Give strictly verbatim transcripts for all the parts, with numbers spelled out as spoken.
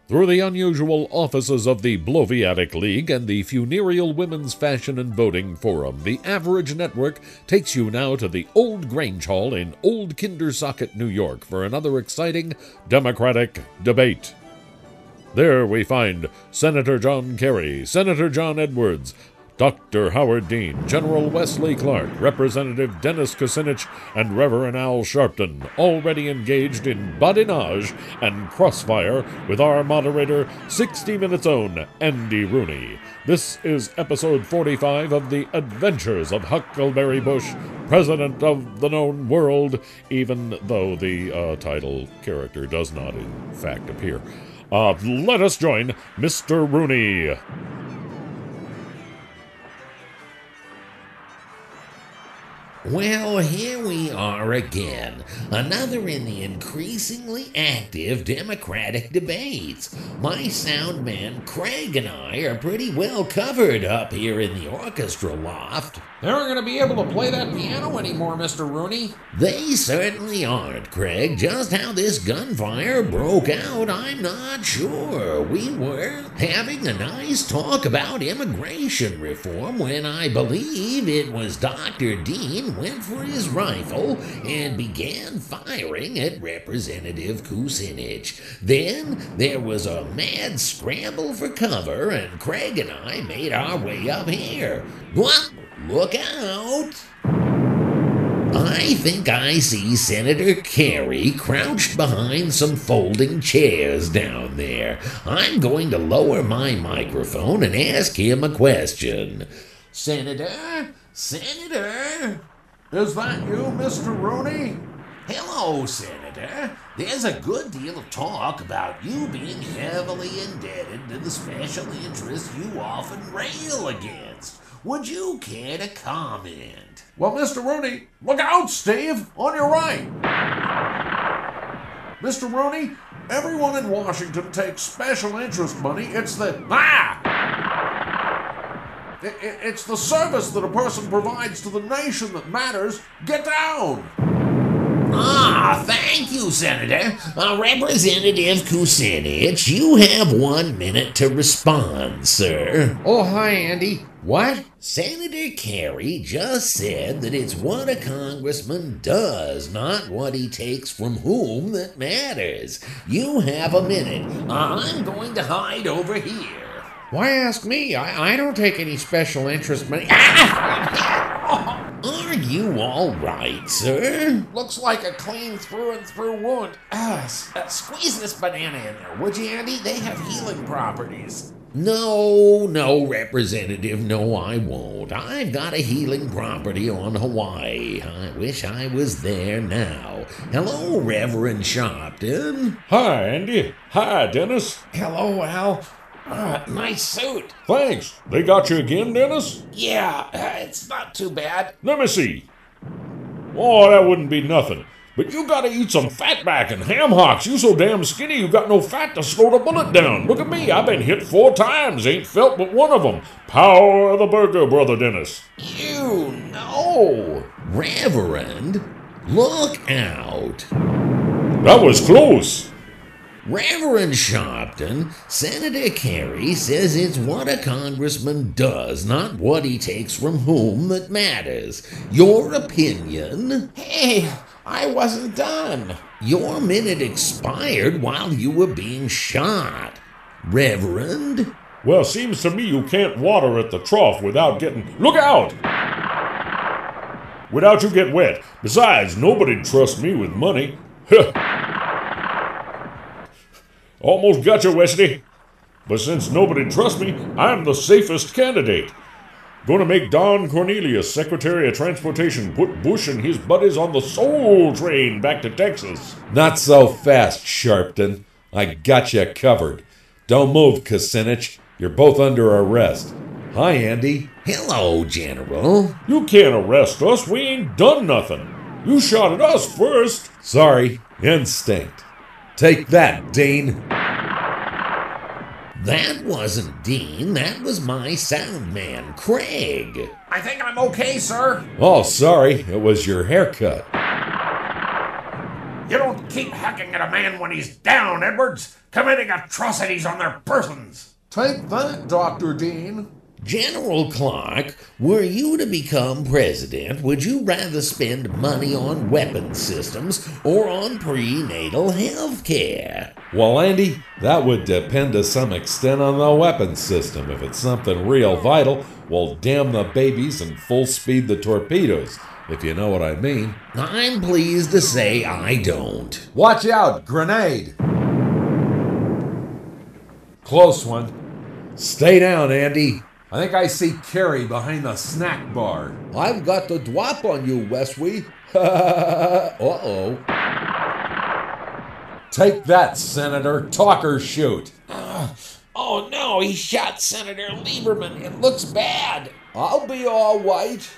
Through the unusual offices of the Bloviatic League and the Funereal Women's Fashion and Voting Forum, the Average Network takes you now to the Old Grange Hall in Old Kindersocket, New York, for another exciting Democratic debate. There we find Senator John Kerry, Senator John Edwards, Doctor Howard Dean, General Wesley Clark, Representative Dennis Kucinich, and Reverend Al Sharpton, already engaged in badinage and crossfire with our moderator, sixty Minutes' own Andy Rooney. This is episode forty-five of The Adventures of Huckleberry Bush, President of the Known World, even though the uh, title character does not, in fact, appear. Uh, let us join Mister Rooney. Well, here we are again, another in the increasingly active Democratic debates. My sound man Craig and I are pretty well covered up here in the orchestra loft. They aren't going to be able to play that piano anymore, Mister Rooney. They certainly aren't, Craig. Just how this gunfire broke out, I'm not sure. We were having a nice talk about immigration reform when I believe it was Doctor Dean went for his rifle and began firing at Representative Kucinich. Then there was a mad scramble for cover, and Craig and I made our way up here. What? Look out! I think I see Senator Kerry crouched behind some folding chairs down there. I'm going to lower my microphone and ask him a question. Senator? Senator? Is that you, Mister Rooney? Hello, Senator. There's a good deal of talk about you being heavily indebted to the special interests you often rail against. Would you care to comment? Well, Mister Rooney, look out, Steve! On your right! Mister Rooney, everyone in Washington takes special interest money. It's the... Ah! It, it, it's the service that a person provides to the nation that matters. Get down! Ah, thank you, Senator. Uh, Representative Kucinich, you have one minute to respond, sir. Oh, hi, Andy. What? Senator Kerry just said that it's what a congressman does, not what he takes from whom, that matters. You have a minute. I'm going to hide over here. Why ask me? I, I don't take any special interest money. Ah! Are you all right, sir? Looks like a clean through and through wound. Ah, s- uh, squeeze this banana in there, would you, Andy? They have healing properties. No, no, Representative, no, I won't. I've got a healing property on Hawaii. I wish I was there now. Hello, Reverend Sharpton. Hi, Andy. Hi, Dennis. Hello, Al. Uh, nice suit. Thanks. They got you again, Dennis? Yeah, uh, it's not too bad. Let me see. Oh, that wouldn't be nothing. But you gotta eat some fatback and ham hocks. You so damn skinny you got no fat to slow the bullet down. Look at me, I've been hit four times, ain't felt but one of them. Power of the burger, Brother Dennis. You know. Reverend, look out. That was close. Reverend Sharpton, Senator Kerry says it's what a congressman does, not what he takes from whom, that matters. Your opinion? Hey, I wasn't done. Your minute expired while you were being shot. Reverend? Well, seems to me you can't water at the trough without getting... Look out! Without you get wet. Besides, nobody'd trust me with money. Almost got you, Wesley. But since nobody trusts me, I'm the safest candidate. Gonna make Don Cornelius Secretary of Transportation put Bush and his buddies on the Soul Train back to Texas. Not so fast, Sharpton. I got you covered. Don't move, Kucinich. You're both under arrest. Hi, Andy. Hello, General. You can't arrest us. We ain't done nothing. You shot at us first. Sorry, instinct. Take that, Dean. That wasn't Dean. That was my sound man, Craig. I think I'm okay, sir. Oh, sorry. It was your haircut. You don't keep hacking at a man when he's down, Edwards, committing atrocities on their persons. Take that, Doctor Dean. General Clark, were you to become president, would you rather spend money on weapons systems or on prenatal health care? Well, Andy, that would depend to some extent on the weapons system. If it's something real vital, well, damn the babies and full speed the torpedoes, if you know what I mean. I'm pleased to say I don't. Watch out, grenade. Close one. Stay down, Andy. I think I see Carrie behind the snack bar. I've got the drop on you, Westwy. Uh-oh. Take that, Senator. Talk or shoot. Uh, oh no, he shot Senator Lieberman. It looks bad. I'll be all right.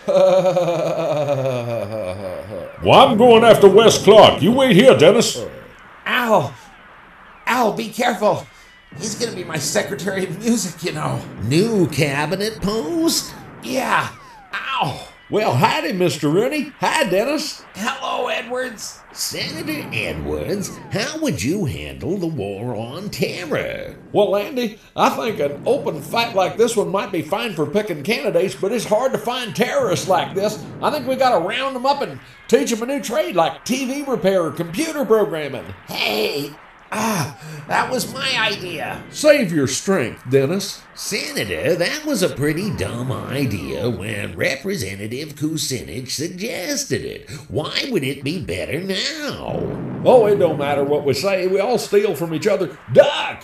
Well, I'm going after Wes Clark. You wait here, Dennis. Al, Al, be careful. He's gonna be my Secretary of Music, you know. New cabinet post? Yeah. Ow. Well, howdy, Mister Rooney. Hi, Dennis. Hello, Edwards. Senator Edwards, how would you handle the war on terror? Well, Andy, I think an open fight like this one might be fine for picking candidates, but it's hard to find terrorists like this. I think we gotta round them up and teach them a new trade like T V repair or computer programming. Hey, ah, that was my idea. Save your strength, Dennis. Senator, that was a pretty dumb idea when Representative Kucinich suggested it. Why would it be better now? Oh, it don't matter what we say. We all steal from each other. Duck!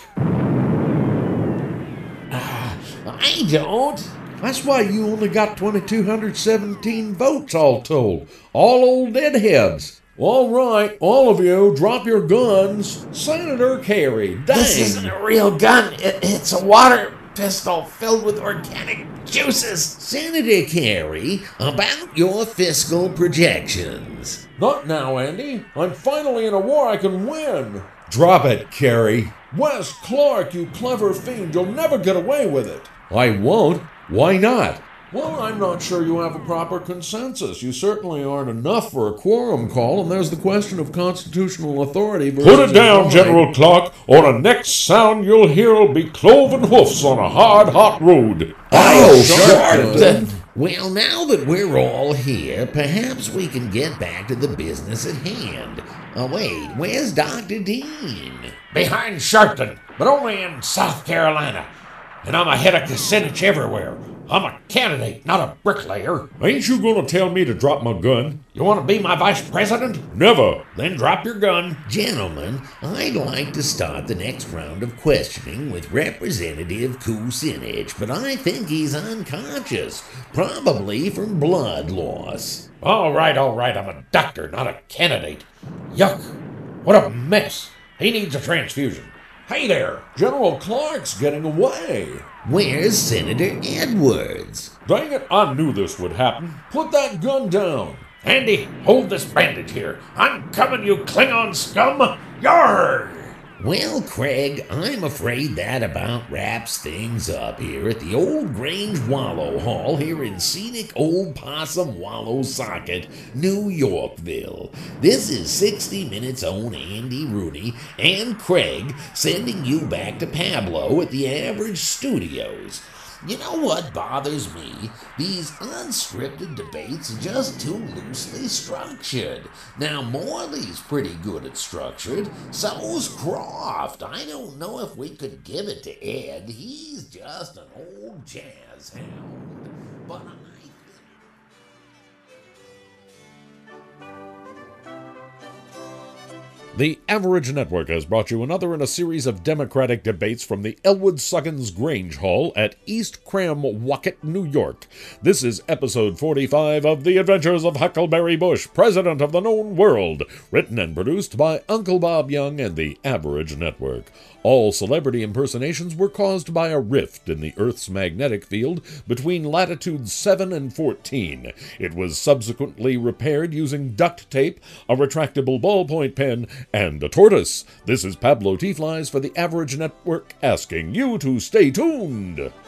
Uh, I don't. That's why you only got two thousand two hundred seventeen votes all told. All old deadheads. All right, all of you, drop your guns. Senator Carey, dang. This isn't a real gun. It, it's a water pistol filled with organic juices. Senator Carey, about your fiscal projections. Not now, Andy. I'm finally in a war I can win. Drop it, Carey. Wes Clark, you clever fiend. You'll never get away with it. I won't. Why not? Well, I'm not sure you have a proper consensus. You certainly aren't enough for a quorum call, and there's the question of constitutional authority versus... Put it down, authority. General Clark, or the next sound you'll hear will be cloven hoofs on a hard, hot road. Oh, Sharpton. Well, now that we're all here, perhaps we can get back to the business at hand. Oh, wait, where's Doctor Dean? Behind Sharpton, but only in South Carolina. And I'm ahead of Kucinich everywhere. I'm a candidate, not a bricklayer. Ain't you gonna tell me to drop my gun? You want to be my vice president? Never. Then drop your gun. Gentlemen, I'd like to start the next round of questioning with Representative Kucinich, but I think he's unconscious, probably from blood loss. All right, all right, I'm a doctor, not a candidate. Yuck, what a mess. He needs a transfusion. Hey there. General Clark's getting away. Where's Senator Edwards? Dang it, I knew this would happen. Put that gun down. Andy, hold this bandage here. I'm coming, you Klingon scum. Yarr! Well, Craig, I'm afraid that about wraps things up here at the Old Grange Wallow Hall here in scenic Old Possum Wallow Socket, New Yorkville. This is sixty Minutes' own Andy Rooney and Craig sending you back to Pablo at the Average Studios. You know what bothers me? These unscripted debates are just too loosely structured. Now, Morley's pretty good at structured. So's Croft. I don't know if we could give it to Ed. He's just an old jazz hound. But I... The Average Network has brought you another in a series of Democratic debates from the Elwood Suggins Grange Hall at East Cramwacket, New York. This is episode forty-five of The Adventures of Huckleberry Bush, President of the Known World, written and produced by Uncle Bob Young and the Average Network. All celebrity impersonations were caused by a rift in the Earth's magnetic field between latitudes seven and fourteen. It was subsequently repaired using duct tape, a retractable ballpoint pen, and a tortoise. This is Pablo T. Flies for the Average Network asking you to stay tuned.